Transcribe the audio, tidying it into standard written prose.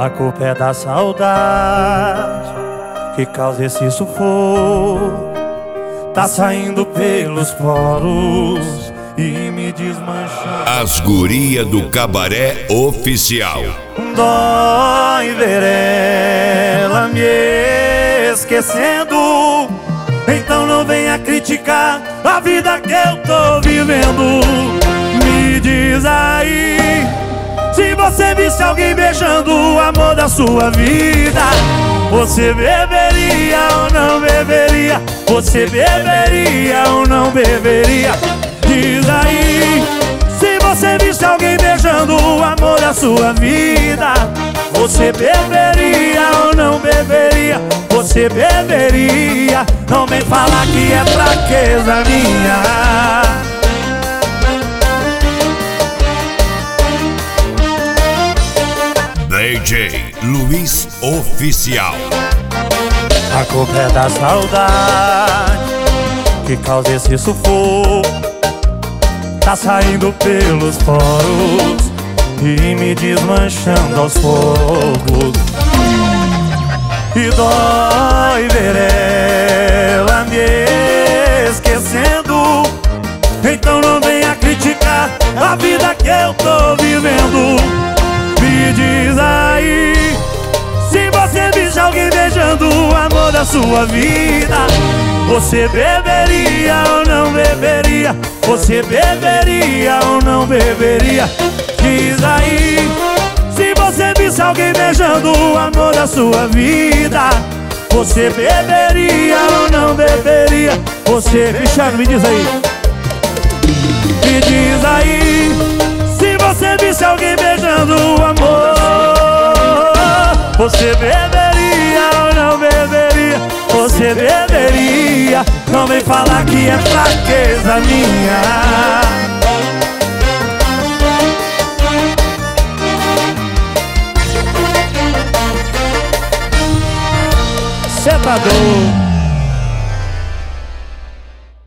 culpa é da saudade que causa esse sufoco. Tá saindo pelos poros e me desmanchando. As Guria do Cabaré Oficial. Dói ver ela me esquecendo. Então não venha criticar a vida que eu tô vivendo. Me diz aí, se você visse alguém beijando o amor da sua vida, você beberia ou não beberia? Você beberia ou não beberia? Diz aí, se você visse alguém beijando o amor da sua vida, você beberia ou não beberia? Você beberia? Não vem falar que é fraqueza minha. DJ Luiz Oficial. A culpa é da saudade que causa esse sufoco. Tá saindo pelos poros e me desmanchando aos poucos. E dói ver ela me esquecendo. Então não venha criticar a vida que eu tô vivendo. Me diz aí, se você visse alguém beijando o amor da sua vida, você beberia ou não beberia? Você beberia ou não beberia? Diz aí, se você visse alguém beijando o amor da sua vida, você beberia ou não beberia? Você, Cristiano, me diz aí. Me diz aí, se você visse alguém beijando o amor, você beberia ou não beberia? Você beberia? Não vem falar que é fraqueza minha. Cê tá doido?